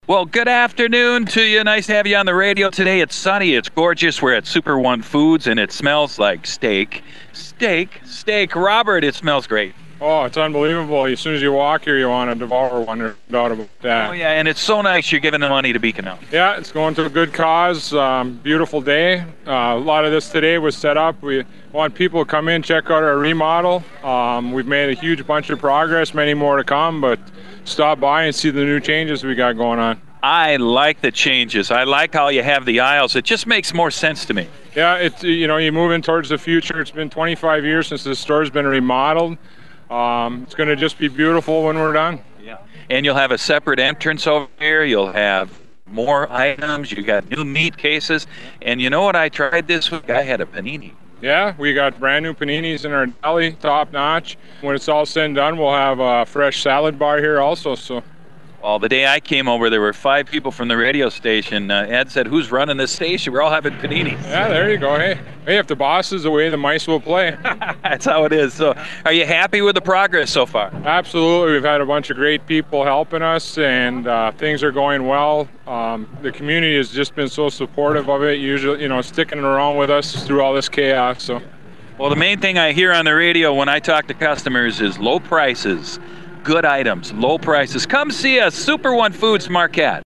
Well, good afternoon to you. Nice to have you on the radio today. It's sunny. It's gorgeous. We're at Super One Foods, and it smells like steak. Steak. Robert, it smells great. Oh, it's unbelievable. As soon as you walk here, you want to devour one, no doubt about that. Oh, yeah, and it's so nice you're giving the money to Beacon Health. Yeah, it's going to a good cause. Beautiful day. A lot of this today was set up. We want people to come in, check out our remodel. We've made a huge bunch of progress, many more to come, but stop by and see the new changes we got going on. I like the changes. I like how you have the aisles. It just makes more sense to me. Yeah, it's, you move in towards the future. It's been 25 years since the store's been remodeled. It's going to just be beautiful when we're done. Yeah, and you'll have a separate entrance over here. You'll have more items. You got new meat cases. And you know what I tried this week? I had a panini. Yeah, we got brand new paninis in our deli, top notch. When it's all said and done, we'll have a fresh salad bar here also. So. Well, the day I came over, there were 5 people from the radio station. Ed said, "Who's running this station?" We're all having paninis. Yeah, there you go. Hey, if the boss is away, the mice will play. That's how it is. So, are you happy with the progress so far? Absolutely. We've had a bunch of great people helping us, and things are going well. The community has just been so supportive of it, usually, sticking around with us through all this chaos. So. Well, the main thing I hear on the radio when I talk to customers is low prices. Good items, low prices. Come see us, Super One Foods Marquette.